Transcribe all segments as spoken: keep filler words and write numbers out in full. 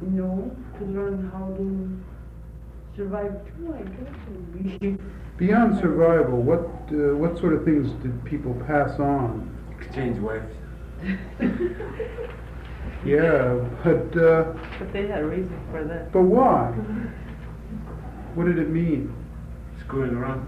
No, to learn how to survive too, I guess. And be Beyond survival, what uh, what sort of things did people pass on? Exchange wives. Yeah, but uh, but they had a reason for that. but why? What did it mean? Screwing around.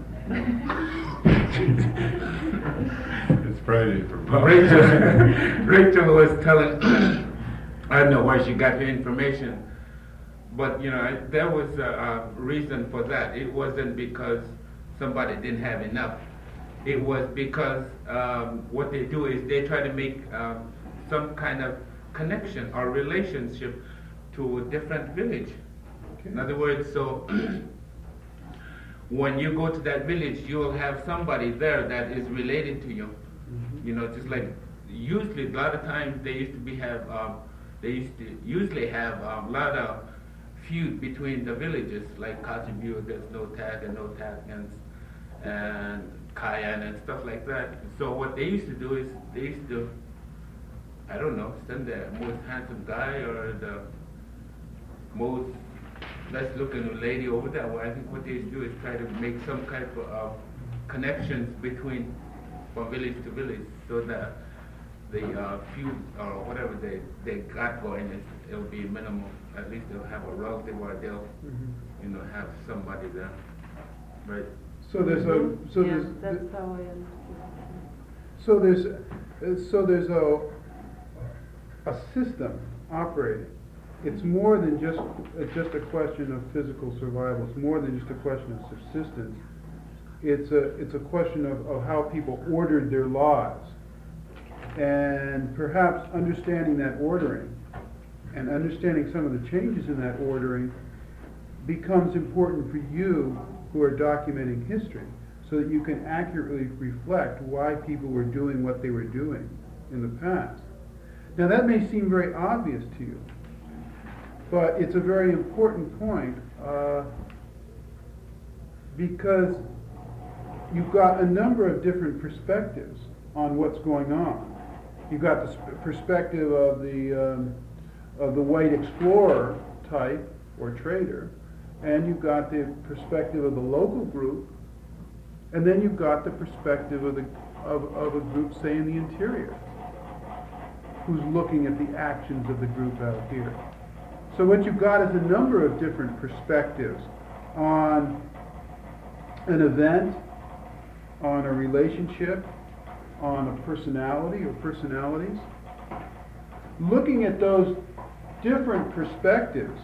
It's Friday for Bob. Rachel, Rachel was telling, I don't know where she got the information, but you know, I, there was a, a reason for that. It wasn't because somebody didn't have enough. It was because um, what they do is they try to make um, some kind of connection or relationship to a different village. Okay. In other words, so when you go to that village, you will have somebody there that is related to you. Mm-hmm. You know, just like usually a lot of times they used to be have um, they used to usually have a um, lot of feud between the villages, like Kotzebue against No Tag and No Tag against and Cayenne and stuff like that. So what they used to do is they used to, I don't know, send the most handsome guy or the most best looking lady over there. Well, I think what they used to do is try to make some kind of uh, connections between from village to village so that the uh, feud or whatever they, they got going, is, it'll be minimal. At least they'll have a relative or they'll Mm-hmm. you know, have somebody there. Right? So there's a so yeah, there's that's how I understood. so there's uh, so there's a a system operating. It's more than just uh, just a question of physical survival. It's more than just a question of subsistence. It's a it's a question of, of how people ordered their lives, and perhaps understanding that ordering and understanding some of the changes in that ordering becomes important for you who are documenting history, so that you can accurately reflect why people were doing what they were doing in the past. Now that may seem very obvious to you, but it's a very important point uh, because you've got a number of different perspectives on what's going on. You've got the sp- perspective of the um, of the white explorer type or trader, and you've got the perspective of the local group, and then you've got the perspective of the of, of a group, say, in the interior, who's looking at the actions of the group out here. So what you've got is a number of different perspectives on an event, on a relationship, on a personality or personalities. Looking at those different perspectives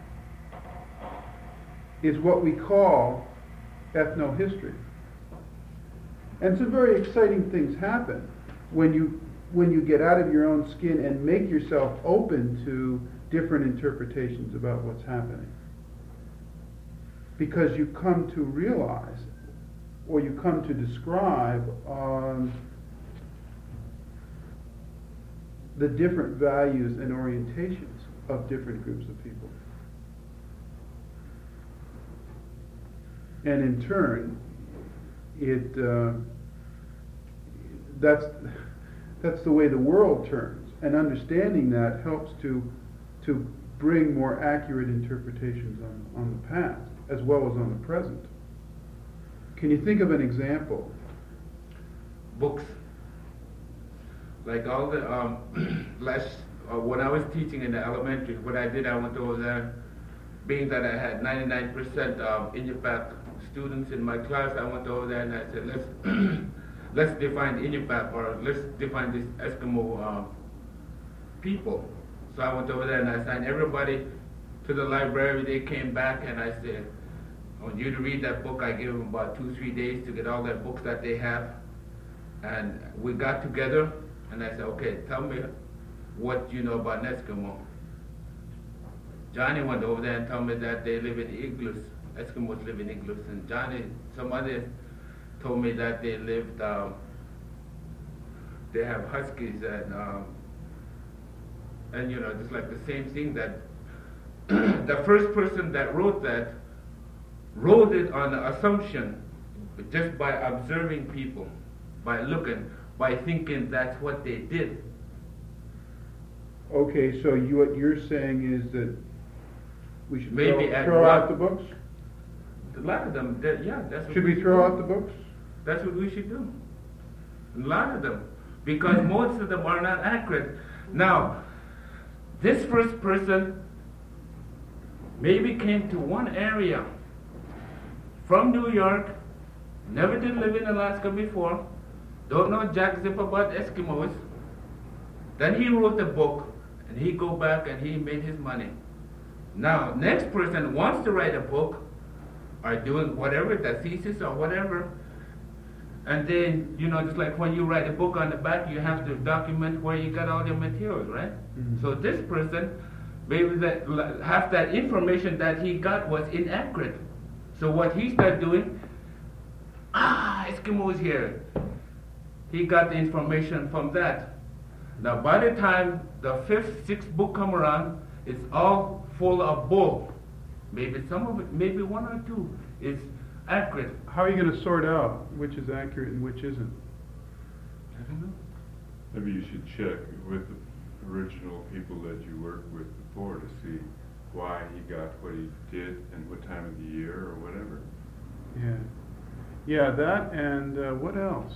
is what we call ethnohistory. And some very exciting things happen when you when you get out of your own skin and make yourself open to different interpretations about what's happening. Because you come to realize, or you come to describe um, the different values and orientations of different groups of people. And in turn, it uh, that's that's the way the world turns, and understanding that helps to to bring more accurate interpretations on, on the past as well as on the present. Can you think of an example? Books. Like all the um, last uh, when I was teaching in the elementary, what I did, I went over there. Being that I had ninety-nine percent um, Inupiaq students in my class, I went over there and I said, let's let's define Inupiaq, or let's define this Eskimo um, people. So I went over there and I assigned everybody to the library. They came back and I said, I want you to read that book. I gave them about two, three days to get all their books that they have. And we got together and I said, okay, tell me what you know about an Eskimo. Johnny went over there and told me that they live in igloos. Eskimos live in igloos. And Johnny, some others told me that they lived, um, they have huskies and, um, and you know, just like the same thing that the first person that wrote that wrote it on the assumption just by observing people, by looking, by thinking that's what they did. Okay, so you, what you're saying is that We should Maybe throw, at throw one- out the books? A lot of them, that- yeah, that's what Should we should throw do. out the books? That's what we should do. A lot of them. Because most of them are not accurate. Now, this first person maybe came to one area from New York, never did live in Alaska before, don't know jack zip about Eskimos. Then he wrote a book, and he go back and he made his money. Now, next person wants to write a book, or doing whatever, the thesis or whatever, and then, you know, just like when you write a book on the back, you have to document where you got all your materials, right? Mhm. So this person, maybe that half that information that he got was inaccurate. So what he started doing, ah, Eskimos here. He got the information from that. Now by the time the fifth, sixth book come around, it's all full of bull. Maybe some of it, maybe one or two is accurate. How are you going to sort out which is accurate and which isn't? I don't know. Maybe you should check with the original people that you worked with before to see why he got what he did and what time of the year or whatever. Yeah. Yeah, that and uh, what else?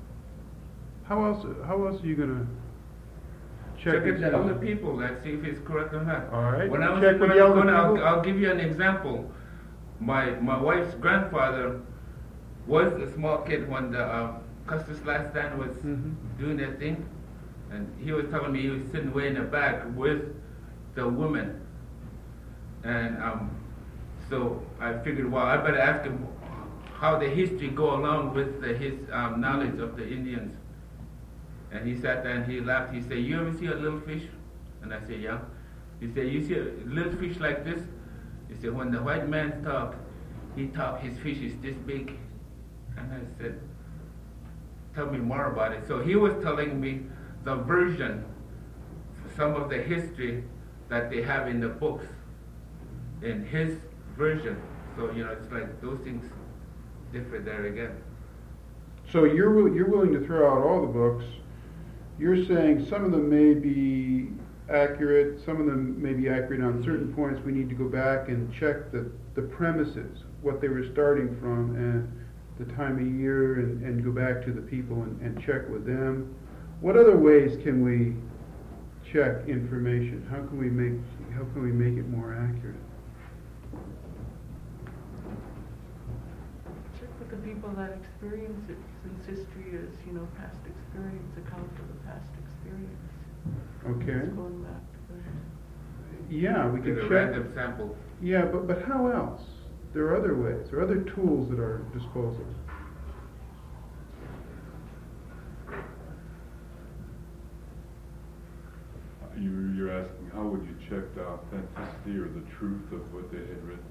How else? How else are you going to check? Check and it the see? other people, let's see if it's correct or not. All right. When I was Check in with the other Arizona, I'll, people. I'll give you an example. My my wife's grandfather was a small kid when the uh, Custis Last Stand was Mhm. doing that thing, and he was telling me he was sitting way in the back with the women, and um, so I figured, well, I better ask him how the history go along with the, his um, knowledge of the Indians. And he sat there and he laughed. He said, "You ever see a little fish?" And I said, "Yeah." He said, "You see a little fish like this?" He said, "When the white man talk, he talk, his fish is this big." And I said, "Tell me more about it." So he was telling me the version, some of the history that they have in the books, in his version. So, you know, it's like those things differ there again. So you're wi- you're willing to throw out all the books. You're saying some of them may be accurate, some of them may be accurate on certain points. We need to go back and check the, the premises, what they were starting from, and the time of year, and, and go back to the people and, and check with them. What other ways can we check information? How can we make how can we make it more accurate? Check with the people that experience it, since history is, you know, past experience, account for the past experience. Okay. It's going back to the... Yeah, we With can a check. random sample. Yeah, but, but how else? There are other ways. There are other tools at our disposal. You, you're asking how would you check the authenticity or the truth of what they had written?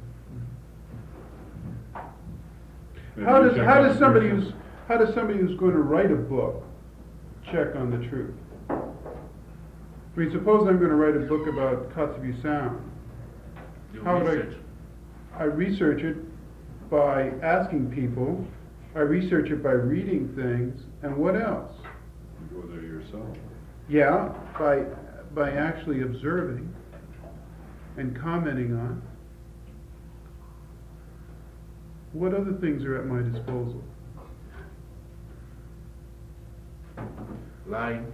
Maybe How you does check how on does the somebody person. who's how does somebody who's going to write a book check on the truth? I mean, suppose I'm going to write a book about Kotzebue Sound. Do How would I- research. I research it by asking people. I research it by reading things, and what else? You go there yourself. Yeah, by by actually observing and commenting on. What other things are at my disposal? Lying.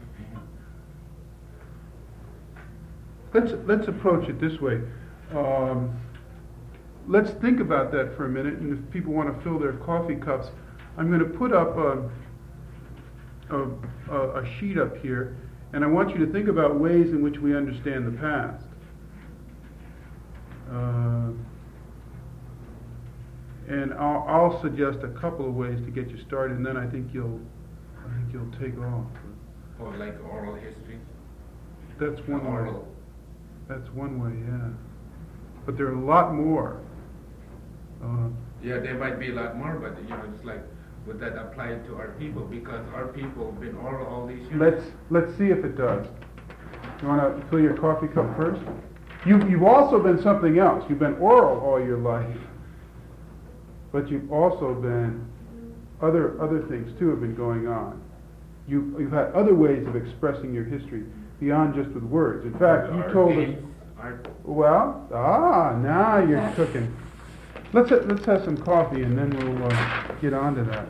Let's let's approach it this way. Um, let's think about that for a minute, and if people want to fill their coffee cups, I'm going to put up a, a, a, a sheet up here, and I want you to think about ways in which we understand the past. Uh, and I'll, I'll suggest a couple of ways to get you started, and then I think you'll I think you'll take off. Or like oral history. That's one way. Oral. That's one way, yeah. But there are a lot more. Uh, Yeah, there might be a lot more, but you know, it's like, would that apply to our people? Because our people have been oral all these years. let's let's see if it does. You want to fill your coffee cup first? You you've also been something else. You've been oral all your life, but you've also been other other things too have been going on. You you've had other ways of expressing your history beyond just with words. In fact, you Our told us. paints, art. Well, ah, now you're cooking. Let's ha- let's have some coffee and then we'll uh, get on to that.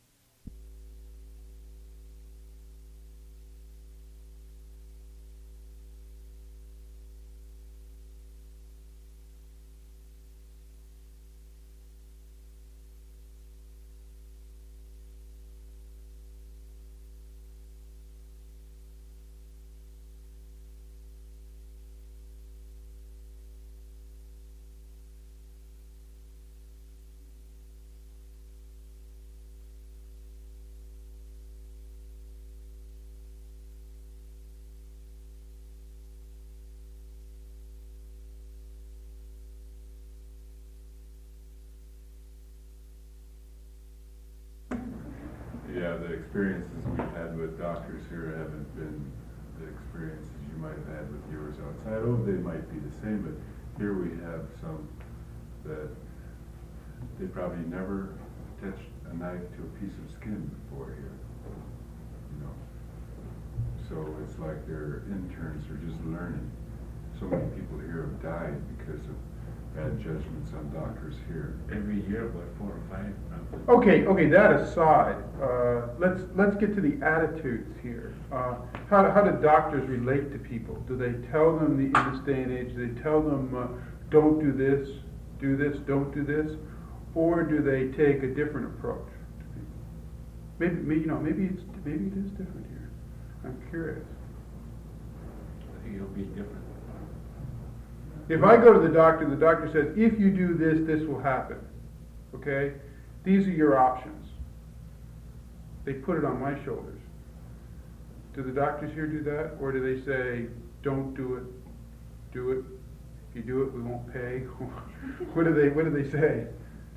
Yeah, the experiences we've had with doctors here haven't been the experiences you might have had with yours outside. Oh, they might be the same, but here we have some that they probably never touched a knife to a piece of skin before here. You know, so it's like their interns are just learning. So many people here have died because of bad judgments on doctors here. Every year, about four or five. Okay, okay. That aside, uh, let's let's get to the attitudes here. Uh, how how do doctors relate to people? Do they tell them the, in this day and age? Do they tell them uh, don't do this, do this, don't do this, or do they take a different approach to people? Maybe, maybe you know, maybe it's maybe it is different here. I'm curious. I think it'll be different. If I go to the doctor, the doctor says, if you do this, this will happen. Okay? These are your options. They put it on my shoulders. Do the doctors here do that? Or do they say, don't do it, do it. If you do it, we won't pay. What do they, what do they say?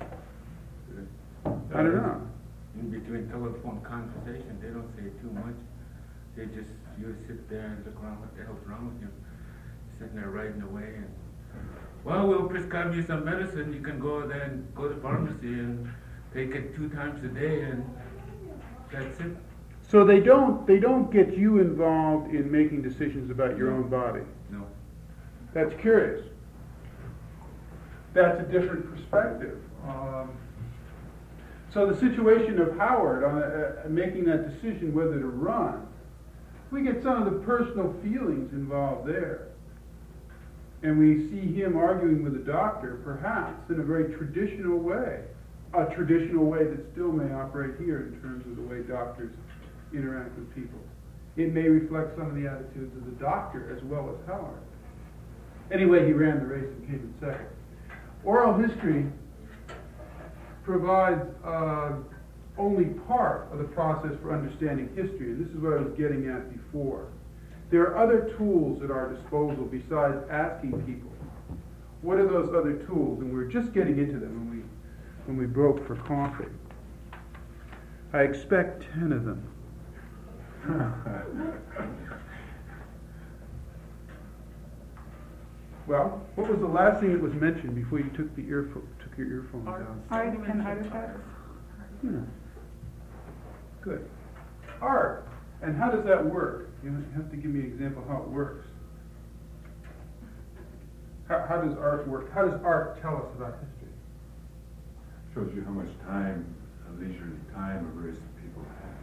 I don't know. In between telephone conversation, they don't say too much. They just, you sit there and look around, what the hell's wrong with you? Sitting there writing away and, well, we'll prescribe you some medicine. You can go there and go to the pharmacy and take it two times a day, and that's it. So they don't they don't get you involved in making decisions about your own body. No. That's curious. That's a different perspective. Um, so the situation of Howard on uh, making that decision whether to run, we get some of the personal feelings involved there. And we see him arguing with the doctor, perhaps in a very traditional way, a traditional way that still may operate here in terms of the way doctors interact with people. It may reflect some of the attitudes of the doctor as well as Howard. Anyway, he ran the race and came in second. Oral history provides uh, only part of the process for understanding history, and this is what I was getting at before. There are other tools at our disposal besides asking people. What are those other tools? And we're just getting into them when we when we broke for coffee. I expect ten of them. Well, what was the last thing that was mentioned before you took the earpho- took your earphones Art. out? Art and artifacts. Yeah. Good. Art. And how does that work? You have to give me an example of how it works. How, how does art work? How does art tell us about history? Shows you how much time, leisurely time a race of people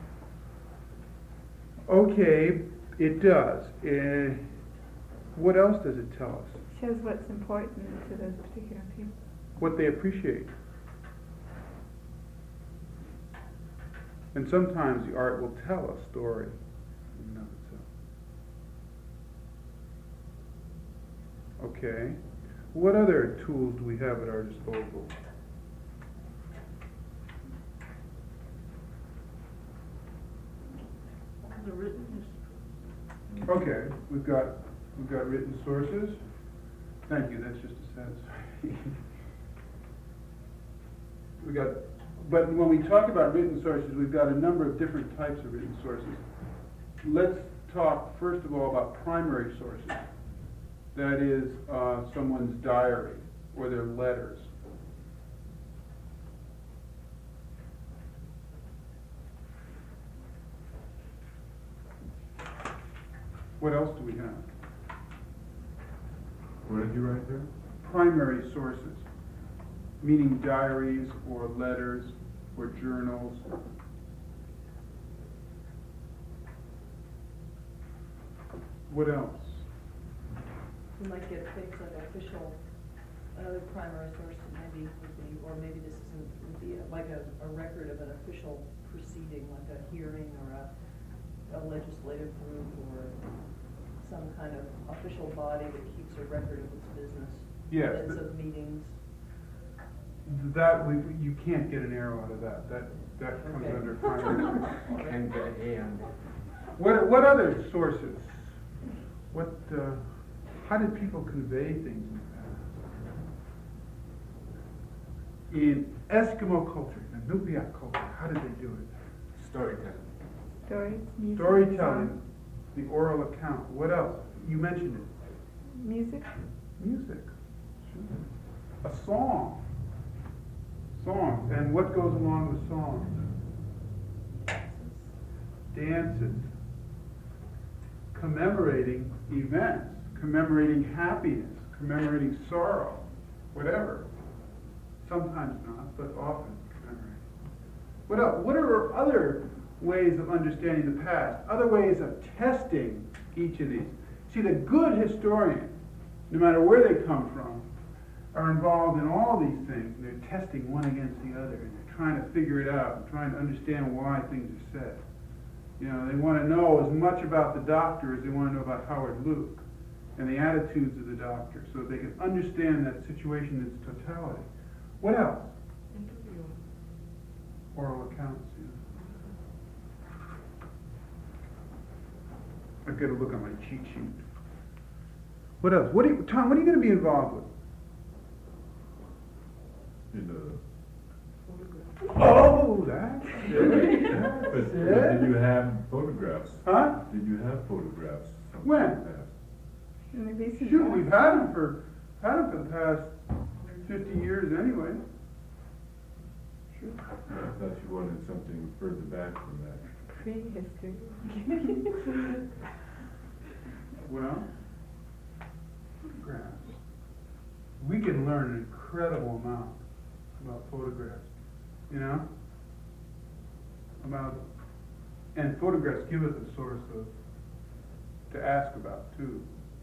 have. Okay, it does. Uh, what else does it tell us? Shows what's important to those particular people. What they appreciate. And sometimes the art will tell a story in and of itself. Okay. What other tools do we have at our disposal? The written history. Okay, we've got we've got written sources. Thank you. That's just a satisfying. we got, but when we talk about written sources, we've got a number of different types of written sources. Let's talk first of all about primary sources. That is uh, someone's diary or their letters. What else do we have? What did you write there? Primary sources, meaning diaries or letters or journals. What else? You might get things like official, another primary source maybe would be, or maybe this isn't, would be like a, a record of an official proceeding, like a hearing or a, a legislative group or some kind of official body that keeps a record of its business. Yes, Minutes th- of meetings. That, we, you can't get an arrow out of that, that, that comes Okay. under primary sources. And get an A on that. What, what other sources? What, uh, how did people convey things in the past? In Eskimo culture, in Inupiat culture, how did they do it? Storytelling. Stories, music. Storytelling, song. the oral account. What else? You mentioned it. Music. Music. Sure. A song. Songs. And what goes along with songs? Dances. Commemorating events. Commemorating happiness. Commemorating sorrow. Whatever. Sometimes not, but often commemorating. What else? What are other ways of understanding the past? Other ways of testing each of these? See, the good historian, no matter where they come from, are involved in all these things. And they're testing one against the other, and they're trying to figure it out, and trying to understand why things are said. You know, they want to know as much about the doctor as they want to know about Howard Luke and the attitudes of the doctor, so that they can understand that situation in its totality. What else? Interview. Oral accounts. Yeah. I've got to look on my cheat sheet. What else? What do you, Tom? What are you going to be involved with? In the. Oh, that's it. But That's but it. did you have photographs? Huh? Did you have photographs? sometime When? in the past? In the recent Shoot, past. we've had them for had them for the past fifty years anyway. Sure. I thought you wanted something further back from that. Prehistory. Well, photographs. We can learn an incredible amount about photographs. You know? About, and photographs give us a source of, to ask about too.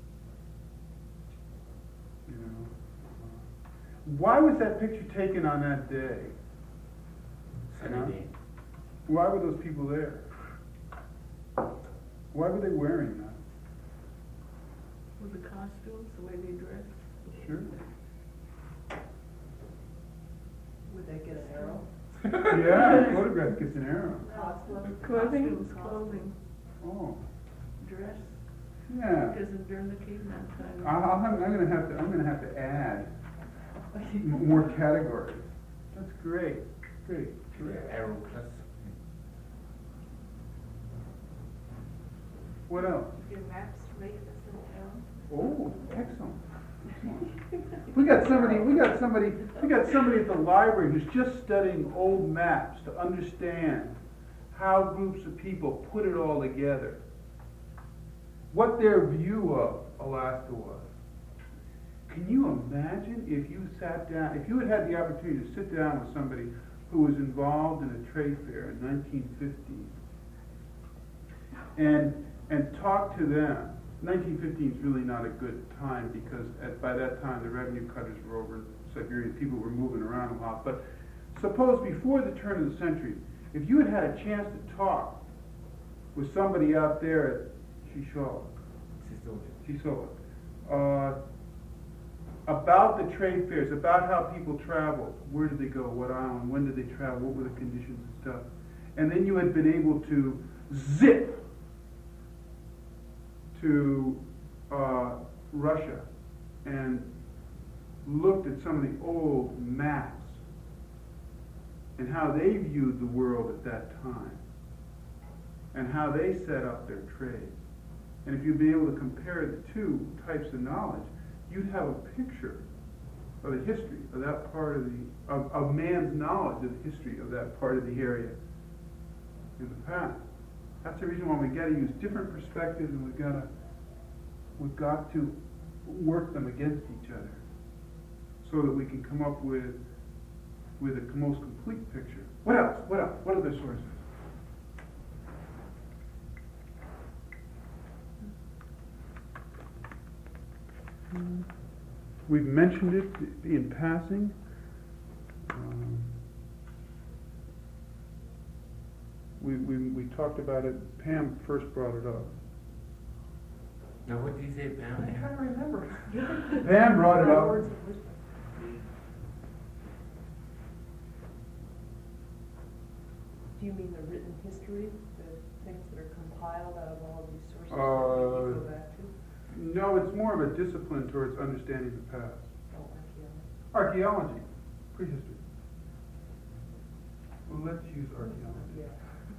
You know? Uh, Why was that picture taken on that day? Saturday. Why were those people there? Why were they wearing that? With the costumes, the way they dressed. Sure. Would they get an arrow? Yeah, a photograph gets an arrow. Costume? Clothing? Costumes, clothing, Oh, dress, yeah. because during the caveman time. I'll, I'll have, I'm gonna have to, I'm gonna have to add m- more categories. That's great, great, great. Arrow plus. What else? Your maps rate as an arrow. Oh, excellent. Excellent. We got somebody, we got somebody, we got somebody at the library who's just studying old maps to understand how groups of people put it all together. What their view of Alaska was. Can you imagine if you sat down, if you had had the opportunity to sit down with somebody who was involved in a trade fair in nineteen fifteen and and talk to them. nineteen fifteen is really not a good time because at, by that time the revenue cutters were over in Siberia, people were moving around a lot. But suppose before the turn of the century, if you had had a chance to talk with somebody out there at Shishola, Shishola, uh, about the trade fairs, about how people traveled, where did they go, what island, when did they travel, what were the conditions and stuff, and then you had been able to zip to uh, Russia and looked at some of the old maps and how they viewed the world at that time and how they set up their trade. And if you'd be able to compare the two types of knowledge, you'd have a picture of the history of that part of the, of, of man's knowledge of the history of that part of the area in the past. That's the reason why we got to use different perspectives, and we've got to we've got to work them against each other so that we can come up with with a most complete picture. What else? What else? What other sources? We've mentioned it in passing. Um, we, we, we talked about it. Pam first brought it up. Now, what did you say, Pam? I'm trying to remember. Pam brought it up. Words of wisdom. Do you mean the written history, the things that are compiled out of all of these sources that Uh, you go back to? No, it's more of a discipline towards understanding the past. Oh, archaeology. Archaeology, prehistory. Well, let's use archaeology. Yeah.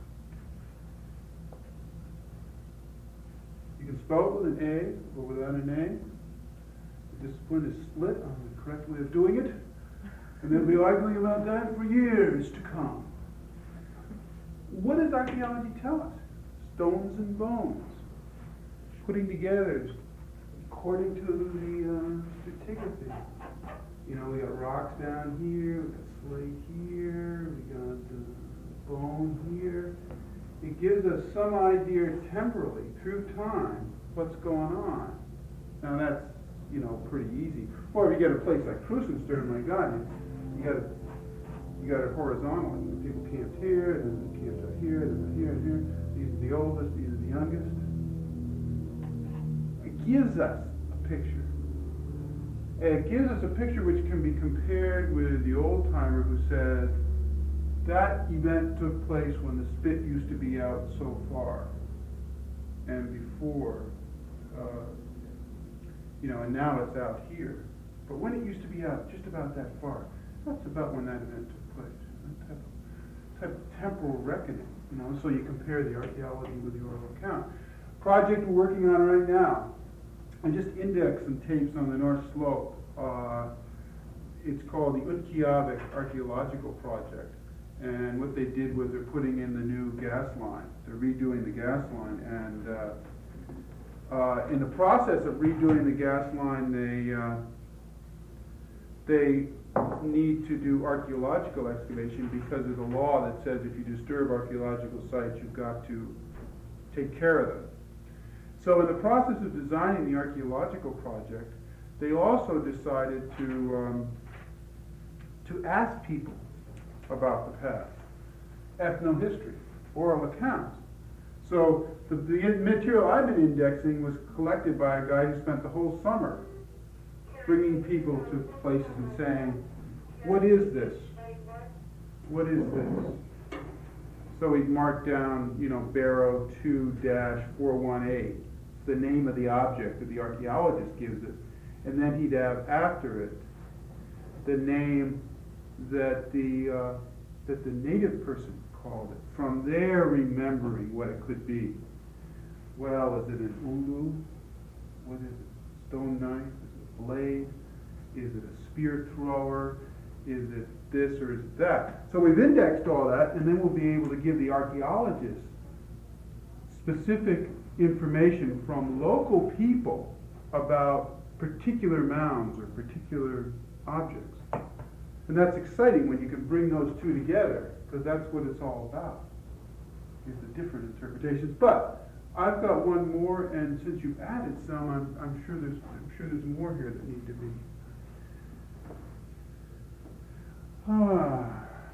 You can spell it with an A or without an A. The discipline is split on the correct way of doing it, and they'll be arguing about that for years to come. What does archaeology tell us? Stones and bones, putting together according to the uh, stratigraphy. You know, we got rocks down here, we got slate here, we got uh, bone here. It gives us some idea temporally, through time, what's going on. Now that's, you know, pretty easy. Or if you get a place like Krusenstern, my God, you, you got it, you got it horizontally. People camped here, and then they camped out here, and then here and here. These are the oldest, these are the youngest. It gives us a picture. And it gives us a picture which can be compared with the old-timer who said, that event took place when the spit used to be out so far, and before, uh, you know, and now it's out here. But when it used to be out just about that far, that's about when that event took place. That type of, type of temporal reckoning, you know, so you compare the archaeology with the oral account. Project we're working on right now, I just indexed some tapes on the North Slope. Uh, it's called the Utqiagvik Archaeological Project. And what they did was they're putting in the new gas line. They're redoing the gas line. And uh, uh, in the process of redoing the gas line, they uh, they need to do archaeological excavation because of the law that says if you disturb archaeological sites, you've got to take care of them. So in the process of designing the archaeological project, they also decided to um, to ask people about the past, ethnohistory, oral accounts. So the, the material I've been indexing was collected by a guy who spent the whole summer bringing people to places and saying, what is this? What is this? So he'd mark down, you know, Barrow two dash four one eight, the name of the object that the archaeologist gives it, and then he'd have after it the name that the uh, that the native person called it, from there remembering what it could be. Well, is it an ulu? What is it? Stone knife? Is it a blade? Is it a spear thrower? Is it this or is it that? So we've indexed all that, and then we'll be able to give the archaeologists specific information from local people about particular mounds or particular objects. And that's exciting when you can bring those two together, because that's what it's all about, is the different interpretations. But I've got one more, and since you've added some, I'm, I'm sure there's I'm sure there's more here that need to be. Ah.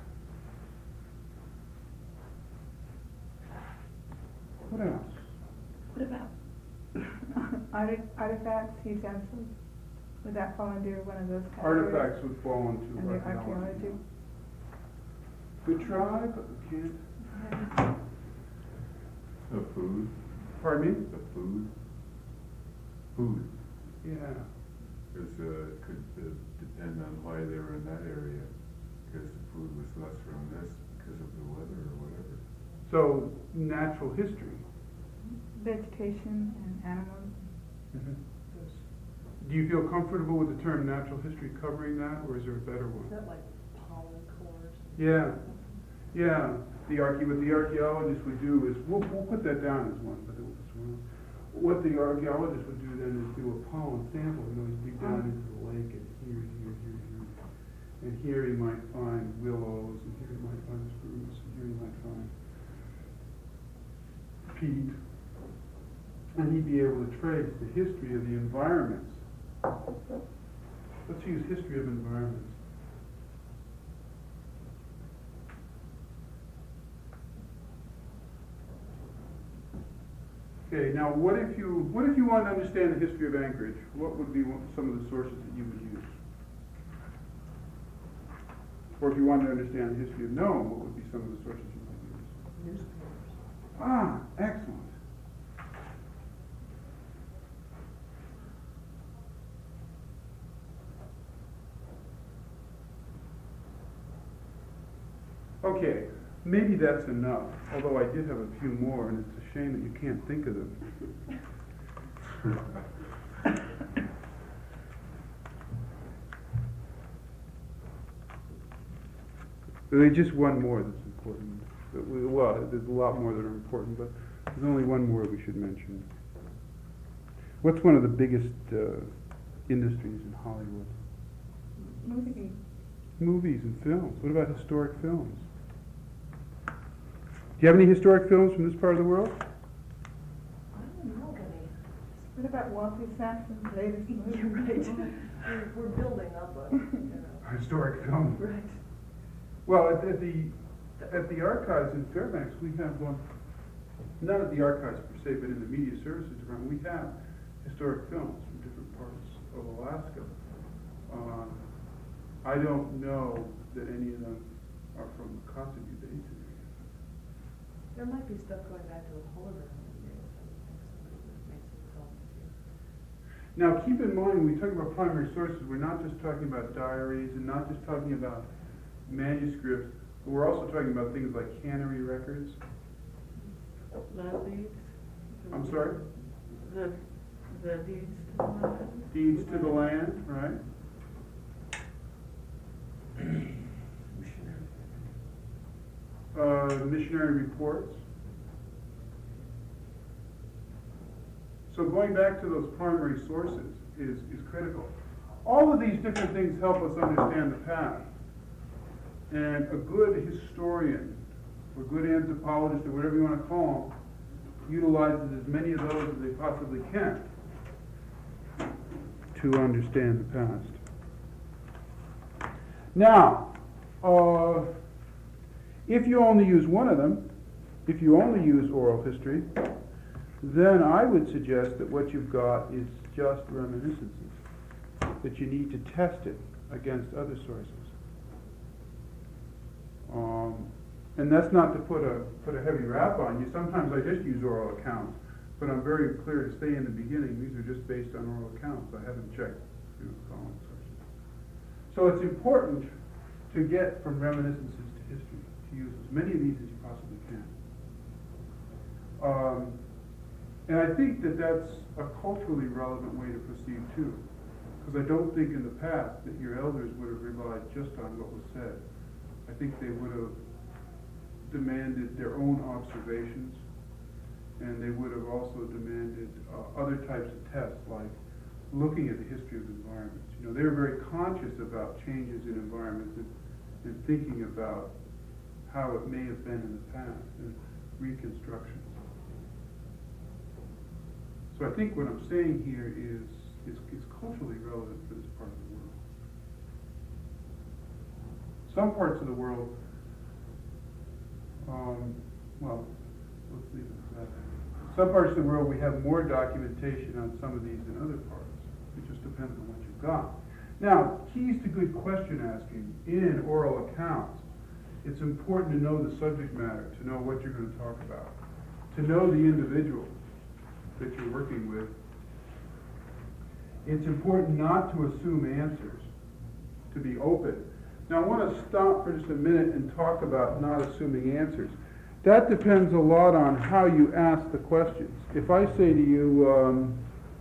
What else? What about Arte- artifacts, utensils? Would that fall under one of those categories? Artifacts would fall into Under archaeology. archaeology? Good try, but we can't. The food, Pardon me? the food, food, Yeah. because uh, it could uh, depend on why they were in that area, because the food was less from this because of the weather or whatever. So, natural history. Vegetation and animals. Do you feel comfortable with the term natural history covering that, or is there a better Is one? that like pollen cores? Yeah, yeah. The archae, what the archaeologists would do is, we'll, we'll put that down as one, but it was one. what the archaeologist would do then is do a pollen sample. You know, he'd dig down into the lake, and here, here, here, here. And here he might find willows, and here he might find spruce, and here he might find peat. And he'd be able to trace the history of the environments. Let's use history of environments. Okay, now what if you what if you want to understand the history of Anchorage? What would be one, some of the sources that you would use? Or if you wanted to understand the history of Nome, what would be some of the sources you might use? Newspapers. Ah, excellent. Okay, maybe that's enough, although I did have a few more, and it's a shame that you can't think of them. There's just one more that's important. Well, there's a lot more that are important, but there's only one more we should mention. What's one of the biggest uh, industries in Hollywood? Movie. Movies and films. What about historic films? Do you have any historic films from this part of the world? I don't know of any. What about Walter Sampson's latest movie? You're right. We're, we're building up a, you know. Historic film. Right. Well, at, at the at the archives in Fairbanks, we have um, not at the archives per se, but in the media services department, we have historic films from different parts of Alaska. Uh, I don't know that any of them are from the Kotzebue Basin area. There might be stuff going back to the hologram years. I would think somebody would make some films here. Now, keep in mind, when we talk about primary sources, we're not just talking about diaries and not just talking about manuscripts, but we're also talking about things like cannery records. Land deeds. I'm sorry? The, the deeds to the land. Deeds to the land, right? Uh, missionary reports. So going back to those primary sources is, is critical. All of these different things help us understand the past. And a good historian, or good anthropologist, or whatever you want to call them, utilizes as many of those as they possibly can to understand the past. Now, uh, if you only use one of them, if you only use oral history, then I would suggest that what you've got is just reminiscences, that you need to test it against other sources. Um, and that's not to put a put a heavy rap on you. Sometimes I just use oral accounts, but I'm very clear to say in the beginning these are just based on oral accounts. I haven't checked, you know, column sources. So it's important to get from reminiscences to history, to use as many of these as you possibly can. Um, and I think that that's a culturally relevant way to proceed too, because I don't think in the past that your elders would have relied just on what was said. I think they would have demanded their own observations, and they would have also demanded uh, other types of tests, like looking at the history of environments. You know, they were very conscious about changes in environments and, and thinking about how it may have been in the past and reconstructions. So I think what I'm saying here is is, is culturally relevant for this part of the world. Some parts of the world, um, well, let's leave it at that. Some parts of the world we have more documentation on some of these than other parts. It just depends on what you've got. Now, keys to good question asking in oral accounts. It's important to know the subject matter, to know what you're going to talk about, to know the individual that you're working with. It's important not to assume answers, to be open. Now I want to stop for just a minute and talk about not assuming answers. That depends a lot on how you ask the questions. If I say to you, um,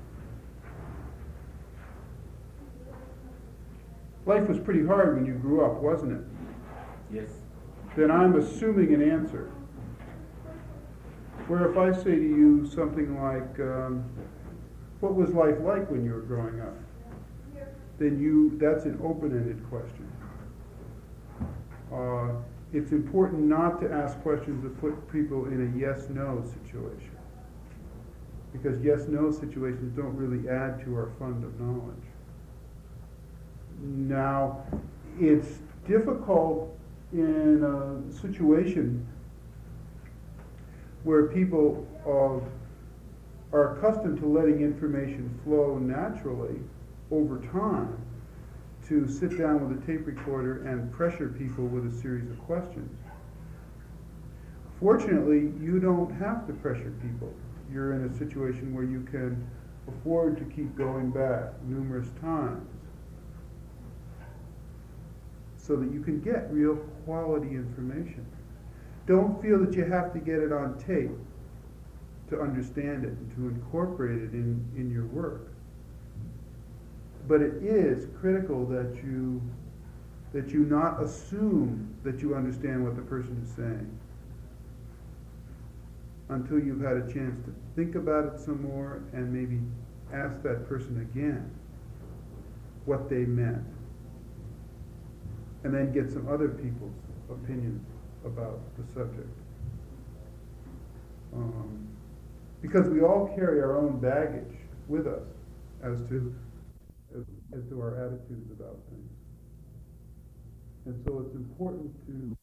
life was pretty hard when you grew up, wasn't it? Yes. Then I'm assuming an answer. Where if I say to you something like, um, what was life like when you were growing up? Then you, that's an open-ended question. Uh, it's important not to ask questions that put people in a yes-no situation. Because yes-no situations don't really add to our fund of knowledge. Now, it's difficult in a situation where people uh, are accustomed to letting information flow naturally over time to sit down with a tape recorder and pressure people with a series of questions. Fortunately, you don't have to pressure people. You're in a situation where you can afford to keep going back numerous times so that you can get real quality information. Don't feel that you have to get it on tape to understand it and to incorporate it in, in your work. But it is critical that you that you not assume that you understand what the person is saying until you've had a chance to think about it some more and maybe ask that person again what they meant. And then get some other people's opinions about the subject. Um, because we all carry our own baggage with us as to as, as to our attitudes about things. And so it's important to